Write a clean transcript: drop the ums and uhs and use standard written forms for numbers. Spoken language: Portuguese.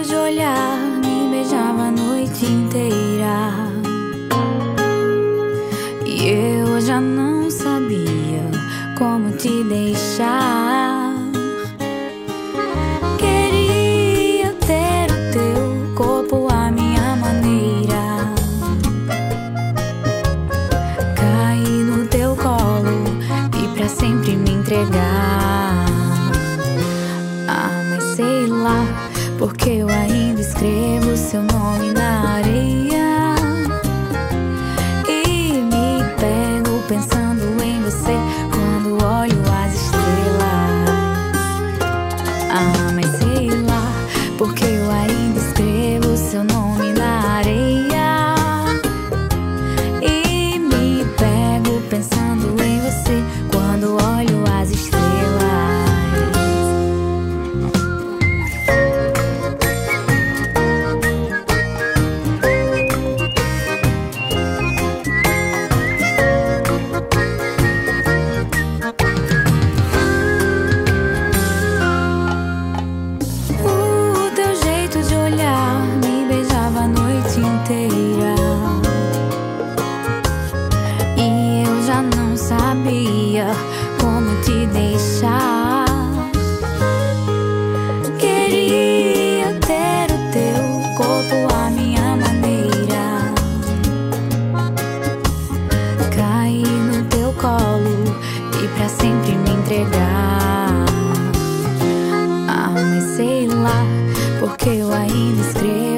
jeito de olhar me beijava a noite inteira. E eu já não sabia como te deixar. Queria ter o teu corpo à minha maneira, cair no teu colo e pra sempre me entregar. Ah, mas sei lá, porque eu ainda escrevo seu nome na areia e me pego pensando em você quando olho as estrelas. Ah, mas sei lá, porque eu ainda escrevo seu nome na areia e me pego pensando em você quando olho as estrelas. E eu já não sabia como te deixar. Queria ter o teu corpo à minha maneira, cair no teu colo e pra sempre me entregar. Ah, mas sei lá, porque eu ainda escrevo